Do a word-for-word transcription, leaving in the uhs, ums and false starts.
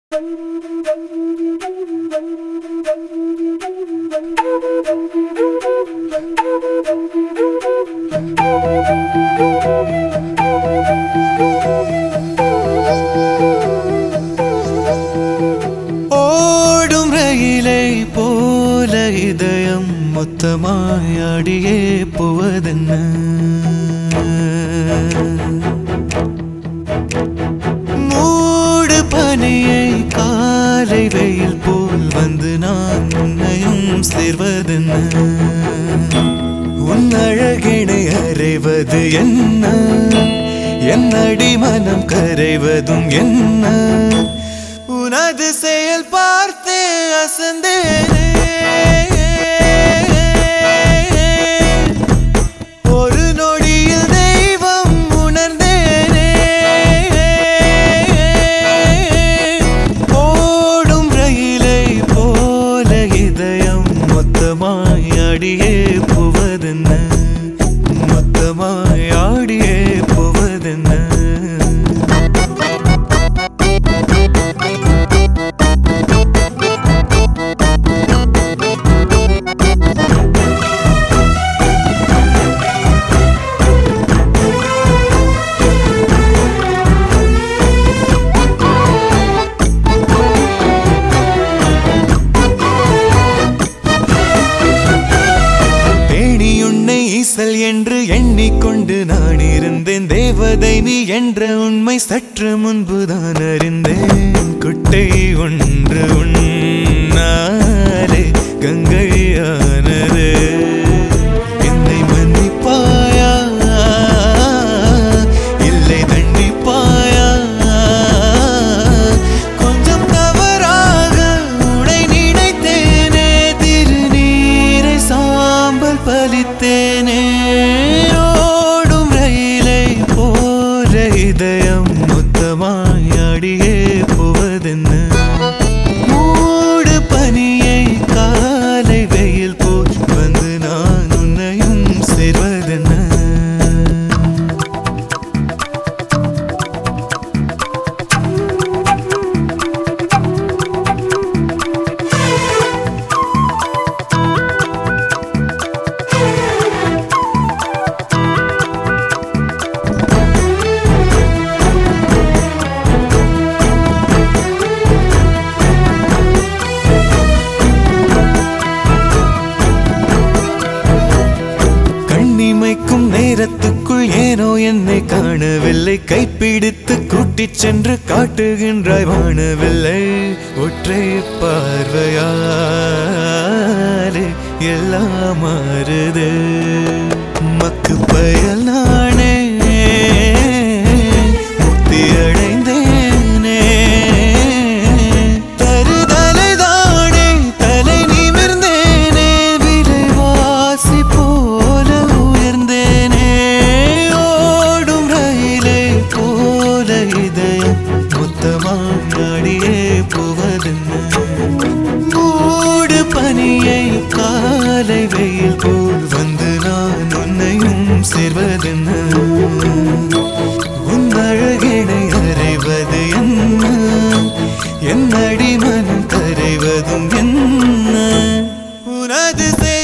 ஓடும் ரயிலை போல இதயம் மொத்தமாயாடியே போவதென்ன? மூடு பனியை காலை வெயில் போல் வந்து நான் உன்னையும் சேர்வதென்ன? உன் அழகினை அறைவது என்ன? என் அடி மனம் கரைவதும் என்ன? உனது செயல் பார்த்து அசந்தேனே. ஒரு நொடியில் தெய்வம் உணர்ந்தேனே. ஓடும் ரயிலை போல இதயம் மொத்தமாயாடியே போவதென்ன? மொத்தமாயாடியே போவதென்ன? என்று எண்ணிக்கொண்டு நான் இருந்தேன். தேவதை நீ என்ற உண்மை சற்று முன்புதான் அறிந்தேன். குட்டை ஒன்று உன்னாலே கங்கையானது. என்னை மன்னிப்பாயா இல்லை தண்டிப்பாயா? கொஞ்சம் தவறாக உடை நினைத்தேனே. திருநீரை சாம்பல் பலித்தேனே. இதயம் மொத்தமாயாடியே போவதென்ன? மூடு பனியை காலை வெயில் போல் வந்து நான் உன்னையும் சேர்வதென்ன? நேரத்துக்குள் ஏனோ என்னை காணவில்லை. கைப்பிடித்து கூட்டிச் சென்று காட்டுகின்றாய் வானவில்லை. ஒற்றை பார்வையாலே எல்லாம் மாறுது. மக்கு பயல் நானே முக்தி அடைந்தேனே. தருதலை தானே தலை நிமிர்ந்தேனே. விலைவாசி போல உயர்ந்தேனே. ஓடும் ரயிலை போல இதயம் மொத்தமாடியே போவதென்ன? மூடு பனியை காலை வெயில் போல் வந்து நான் உன்னையும் சேர்வதென்ன? உன் அழகினை அறைவது என்ன? என் அடி மனம் கரைவதும் என்ன? உனது